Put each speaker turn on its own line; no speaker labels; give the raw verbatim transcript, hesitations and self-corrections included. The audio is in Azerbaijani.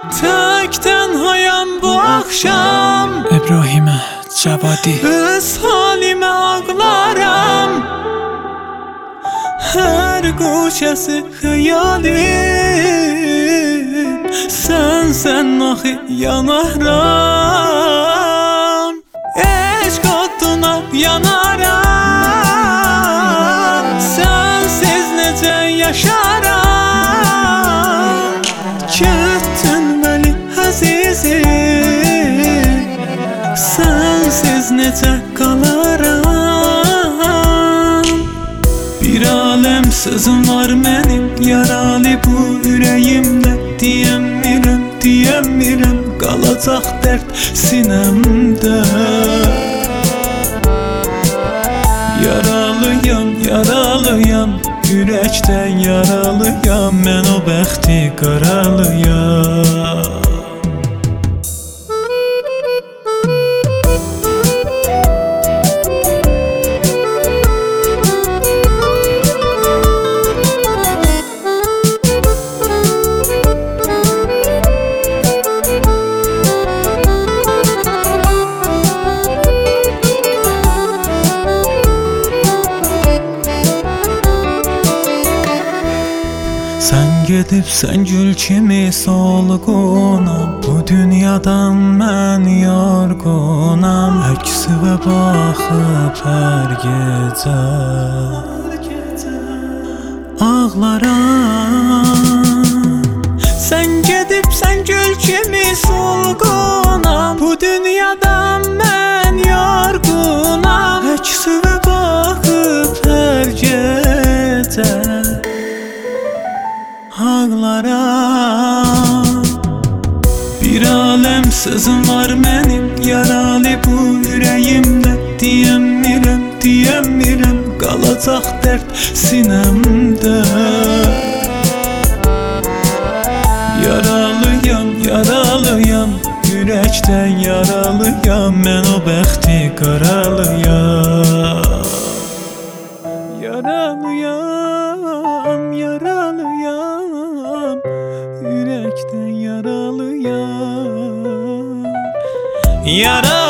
Tək tənhayam bu axşam.
İbrahimə Cavadi.
Öz halimə ağlaram. Hər qoçəsi xəyalim. Sən, sən axı yanaram. Eşq oduna yanaram. Sənsiz necə yaşaram. Getdin məni əzizim. Sənsiz necə qalaram. Bir aləm sözüm var mənim, yaralı bu ürəyimdə. Deyəmirəm, deyəmirəm, qalacaq dərd sinəmdə. Yaralıyam, yaralıyam, ürəkdən yaralıyam. Mən o bəxti qaralıyam. Sən gedibsən gül kimi solğunam. Bu dünyadan mən yorğunam. Əksivə baxıb hər gecə ağlaram. Sən gedibsən gül kimi solğunam. Bu dünyadan mən yorğunam. Əksivə baxıb hər gecə ağlaram. Bir aləm sözüm var mənim, yaralı bu ürəyimdə. Deyəmirəm, deyəmirəm, qalacaq dərd sinəmdə. Yaralıyam, yaralıyam, ürəkdən yaralıyam. Mən o bəxti qaralıyam. Yaralıyam, yaralıyam, ürəkdən yaralıyam. Yara